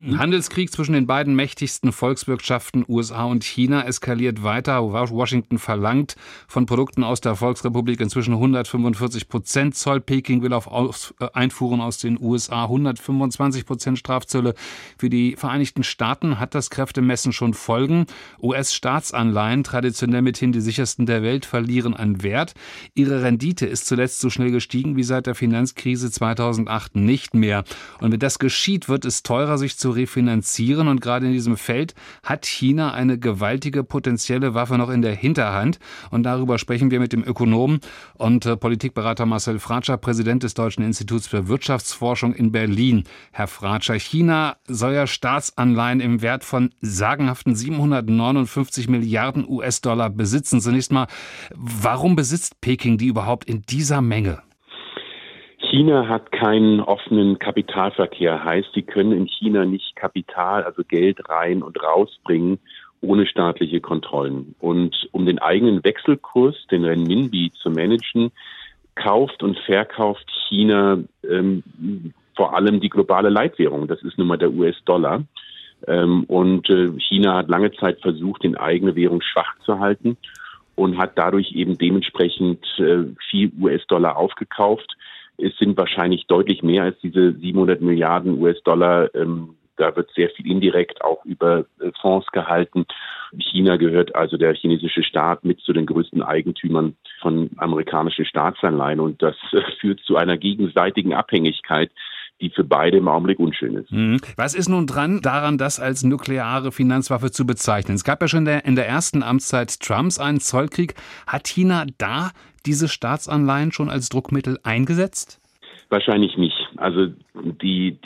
Ein Handelskrieg zwischen den beiden mächtigsten Volkswirtschaften USA und China eskaliert weiter. Washington verlangt von Produkten aus der Volksrepublik inzwischen 145% Zoll. Peking will auf Einfuhren aus den USA 125% Strafzölle. Für die Vereinigten Staaten hat das Kräftemessen schon Folgen. US-Staatsanleihen, traditionell mithin die sichersten der Welt, verlieren an Wert. Ihre Rendite ist zuletzt so schnell gestiegen wie seit der Finanzkrise 2008 nicht mehr. Und wenn das geschieht, wird es teurer, sich zu refinanzieren. Und gerade in diesem Feld hat China eine gewaltige potenzielle Waffe noch in der Hinterhand. Und darüber sprechen wir mit dem Ökonom und Politikberater Marcel Fratscher, Präsident des Deutschen Instituts für Wirtschaftsforschung in Berlin. Herr Fratscher, China soll ja Staatsanleihen im Wert von sagenhaften 759 Milliarden US-Dollar besitzen. Zunächst mal, warum besitzt Peking die überhaupt in dieser Menge? China hat keinen offenen Kapitalverkehr, heißt, sie können in China nicht Kapital, also Geld rein und rausbringen, ohne staatliche Kontrollen. Und um den eigenen Wechselkurs, den Renminbi, zu managen, kauft und verkauft China vor allem die globale Leitwährung. Das ist nun mal der US-Dollar. Und China hat lange Zeit versucht, die eigene Währung schwach zu halten und hat dadurch eben dementsprechend viel US-Dollar aufgekauft. Es sind wahrscheinlich deutlich mehr als diese 700 Milliarden US-Dollar. Da wird sehr viel indirekt auch über Fonds gehalten. China gehört, also der chinesische Staat, mit zu den größten Eigentümern von amerikanischen Staatsanleihen. Und das führt zu einer gegenseitigen Abhängigkeit, die für beide im Augenblick unschön ist. Was ist nun daran, das als nukleare Finanzwaffe zu bezeichnen? Es gab ja schon in der ersten Amtszeit Trumps einen Zollkrieg. Hat China da diese Staatsanleihen schon als Druckmittel eingesetzt? Wahrscheinlich nicht. Also die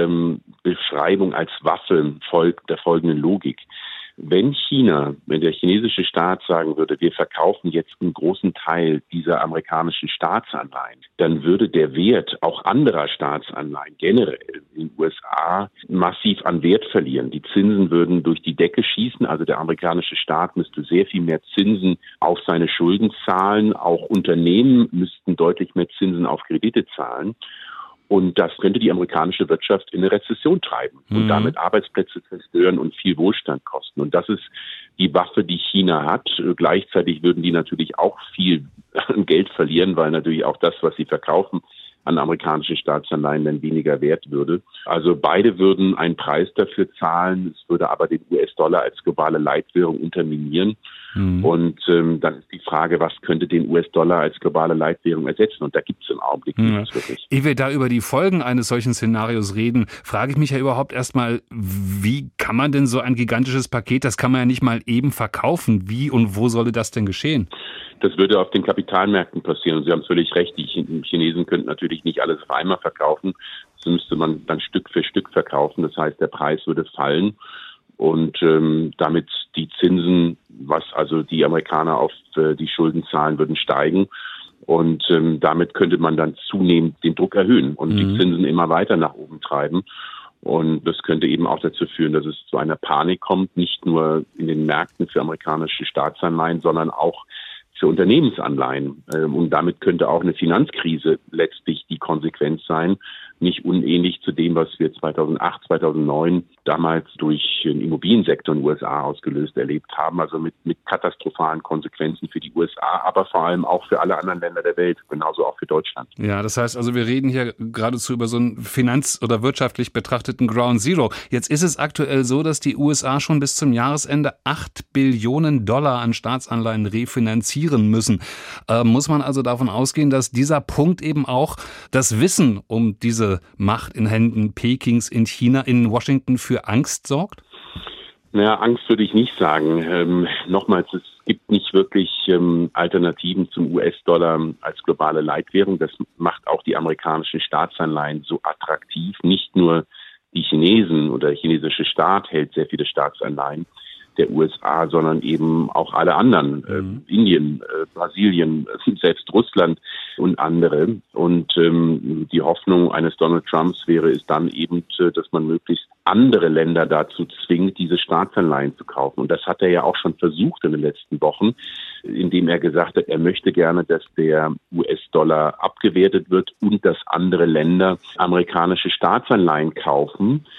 Beschreibung als Waffe folgt der folgenden Logik. Wenn der chinesische Staat sagen würde, wir verkaufen jetzt einen großen Teil dieser amerikanischen Staatsanleihen, dann würde der Wert auch anderer Staatsanleihen generell in den USA massiv an Wert verlieren. Die Zinsen würden durch die Decke schießen, also der amerikanische Staat müsste sehr viel mehr Zinsen auf seine Schulden zahlen. Auch Unternehmen müssten deutlich mehr Zinsen auf Kredite zahlen. Und das könnte die amerikanische Wirtschaft in eine Rezession treiben und damit Arbeitsplätze zerstören und viel Wohlstand kosten. Und das ist die Waffe, die China hat. Gleichzeitig würden die natürlich auch viel Geld verlieren, weil natürlich auch das, was sie verkaufen, an amerikanischen Staatsanleihen dann weniger wert würde. Also beide würden einen Preis dafür zahlen. Es würde aber den US-Dollar als globale Leitwährung unterminieren. Und dann ist die Frage, was könnte den US-Dollar als globale Leitwährung ersetzen? Und da gibt es im Augenblick nichts wirklich. Ehe wir da über die Folgen eines solchen Szenarios reden, frage ich mich ja überhaupt erstmal, wie kann man denn so ein gigantisches Paket, das kann man ja nicht mal eben verkaufen. Wie und wo solle das denn geschehen? Das würde auf den Kapitalmärkten passieren. Und Sie haben völlig recht, die Chinesen könnten natürlich nicht alles auf einmal verkaufen. Das müsste man dann Stück für Stück verkaufen. Das heißt, der Preis würde fallen. Und damit die Zinsen, was also die Amerikaner auf die Schulden zahlen, würden steigen. Und damit könnte man dann zunehmend den Druck erhöhen und die Zinsen immer weiter nach oben treiben. Und das könnte eben auch dazu führen, dass es zu einer Panik kommt, nicht nur in den Märkten für amerikanische Staatsanleihen, sondern auch für Unternehmensanleihen. Und damit könnte auch eine Finanzkrise letztlich die Konsequenz sein. Nicht unähnlich zu dem, was wir 2008, 2009 damals durch den Immobiliensektor in den USA ausgelöst erlebt haben. Also mit katastrophalen Konsequenzen für die USA, aber vor allem auch für alle anderen Länder der Welt, genauso auch für Deutschland. Ja, das heißt also, wir reden hier geradezu über so einen finanz- oder wirtschaftlich betrachteten Ground Zero. Jetzt ist es aktuell so, dass die USA schon bis zum Jahresende 8 Billionen Dollar an Staatsanleihen refinanzieren müssen. Muss man also davon ausgehen, dass dieser Punkt eben auch das Wissen um diese Macht in Händen Pekings in China, in Washington für Angst sorgt? Naja, Angst würde ich nicht sagen. Nochmals, es gibt nicht wirklich Alternativen zum US-Dollar als globale Leitwährung. Das macht auch die amerikanischen Staatsanleihen so attraktiv. Nicht nur die Chinesen oder der chinesische Staat hält sehr viele Staatsanleihen der USA, sondern eben auch alle anderen, Indien, Brasilien, selbst Russland und andere. Und die Hoffnung eines Donald Trumps wäre es dann eben, dass man möglichst andere Länder dazu zwingt, diese Staatsanleihen zu kaufen. Und das hat er ja auch schon versucht in den letzten Wochen, indem er gesagt hat, er möchte gerne, dass der US-Dollar abgewertet wird und dass andere Länder amerikanische Staatsanleihen kaufen,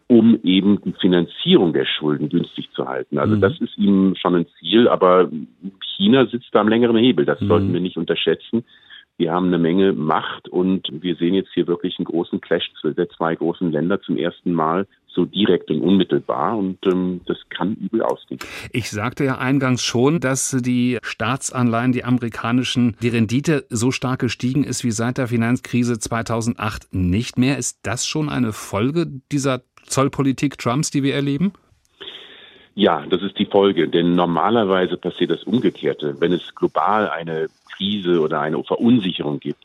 um eben die Finanzierung der Schulden günstig zu halten. Also das ist ihm schon ein Ziel, aber China sitzt da am längeren Hebel. Das sollten wir nicht unterschätzen. Wir haben eine Menge Macht und wir sehen jetzt hier wirklich einen großen Clash der zwei großen Länder zum ersten Mal so direkt und unmittelbar und das kann übel ausgehen. Ich sagte ja eingangs schon, dass die Staatsanleihen, die amerikanischen, die Rendite so stark gestiegen ist wie seit der Finanzkrise 2008 nicht mehr. Ist das schon eine Folge dieser Zollpolitik Trumps, die wir erleben? Ja, das ist die Folge, denn normalerweise passiert das Umgekehrte. Wenn es global eine Krise oder eine Verunsicherung gibt,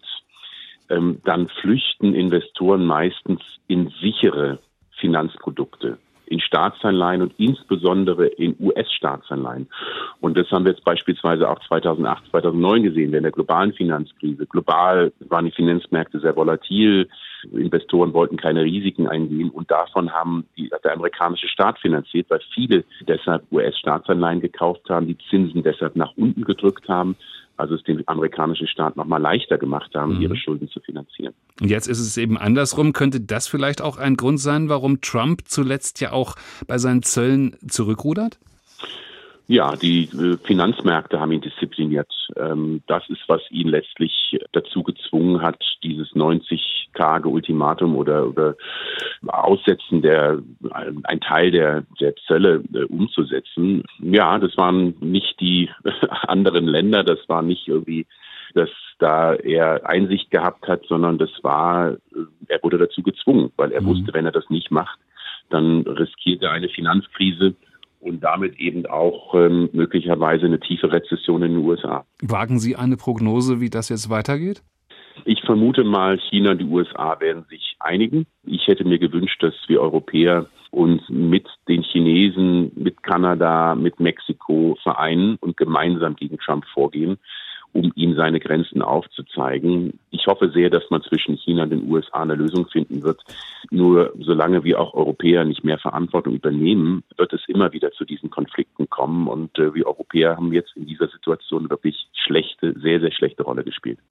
dann flüchten Investoren meistens in sichere Finanzprodukte, in Staatsanleihen und insbesondere in US-Staatsanleihen. Und das haben wir jetzt beispielsweise auch 2008, 2009 gesehen, während der globalen Finanzkrise. Global waren die Finanzmärkte sehr volatil, Investoren wollten keine Risiken eingehen und davon hat der amerikanische Staat finanziert, weil viele deshalb US-Staatsanleihen gekauft haben, die Zinsen deshalb nach unten gedrückt haben, also es dem amerikanischen Staat nochmal leichter gemacht haben, ihre Schulden zu finanzieren. Und jetzt ist es eben andersrum. Könnte das vielleicht auch ein Grund sein, warum Trump zuletzt ja auch bei seinen Zöllen zurückrudert? Ja, die Finanzmärkte haben ihn diszipliniert. Das ist, was ihn letztlich dazu gezwungen hat, dieses 90-Tage-Ultimatum oder Aussetzen ein Teil der Zölle umzusetzen. Ja, das waren nicht die anderen Länder, das war nicht irgendwie, dass da er Einsicht gehabt hat, sondern er wurde dazu gezwungen, weil er wusste, wenn er das nicht macht, dann riskiert er eine Finanzkrise und damit eben auch möglicherweise eine tiefe Rezession in den USA. Wagen Sie eine Prognose, wie das jetzt weitergeht? Ich vermute mal, China und die USA werden sich einigen. Ich hätte mir gewünscht, dass wir Europäer uns mit den Chinesen, mit Kanada, mit Mexiko vereinen und gemeinsam gegen Trump vorgehen, um ihm seine Grenzen aufzuzeigen. Ich hoffe sehr, dass man zwischen China und den USA eine Lösung finden wird. Nur solange wir auch Europäer nicht mehr Verantwortung übernehmen, wird es immer wieder zu diesen Konflikten kommen. Und wir Europäer haben jetzt in dieser Situation wirklich sehr, sehr schlechte Rolle gespielt.